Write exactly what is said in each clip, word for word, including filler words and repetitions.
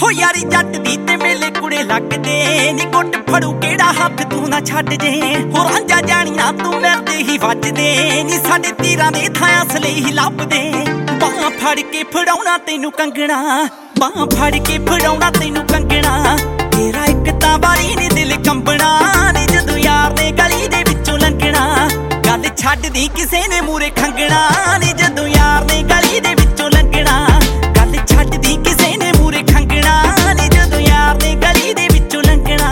हो यारी जट दी ते मेले कुड़े लगदे नी गुट फड़ू केड़ा हथ तू ना छड्ड जे हो रांझा जानी ना तू मेरे ही वजदे नी साडे तीरां दे थां असले ही लभदे बाह फड़ के फड़ाउणा तैनू कंगना बाह फड़ के फड़ाउणा तैनू कंगना तेरा इक तां वारी नी दिल कंबना नी जदों यार ने गली दे विचों लंघना गल छड्ड दी किसे ने मूरे खंगना नी जदों यार ने गली दे विचों लंघना गल छड्ड दी किसे ने मूरे खंगना नी जदों यार ने गली दे विचों लंघना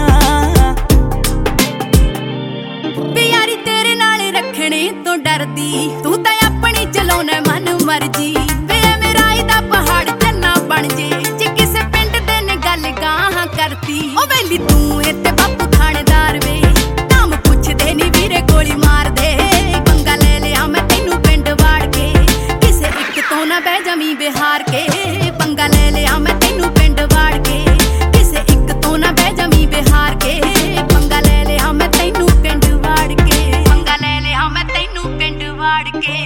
वे यारी तेरे नाल रखने तो डरदी तू तां अपनी चलाउणा मन मर्जी वे मेरा दा पहाड़ चन्ना बन जे जे किसे पिंड दे ने गल गाह करती ओ वेली तू इत्ते बापू थानेदार वे नाम पुछदे नी वीरे गोली मार दे पंगा ले लिया मैं तैनू पिंड वाड़ के किसे इक तो ना बह जमी बिहार के पंगा ले लिया मैं तैनू पिंड वाड़ के किसे इक तो ना बह जमी बिहार के पंगा ले लिया मैं तैनू पिंड वाड़ के पंगा ले लिया मैं तैनू पिंड वाड़ के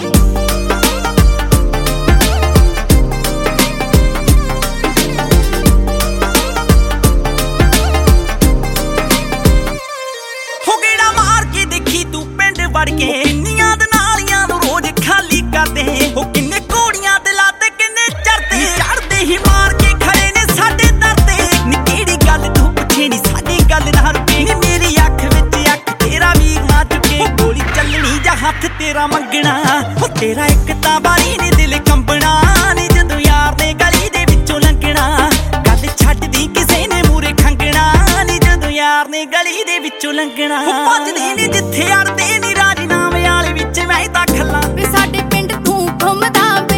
वड़ के किन्नियां दे नालियां नूं रोज खाली करदे हो किन्ने घोड़ियां ते लाते किन्ने चढ़दे चढ़दे ही मार के खड़े ने साडे दरदे नी केड़ी गल तू पुछे नी साडी गल ना रुके नी मेरी अख विच अख तेरा वीर ना चुके गोली चलनी जा हथ तेरा मंगना हो तेरा इक तां वारी नी दिल कंबना नी जदों यार ने गली दे विचों लंघना गल छड्ड दी किसे ने मूरे खंगना नी जदों यार ने गली दे विचों लंघना भजदी नी जिथे अड़दे नी राजीनामे वाले विच मैं तां खल्ला वे साडे पिंड तू घुमदा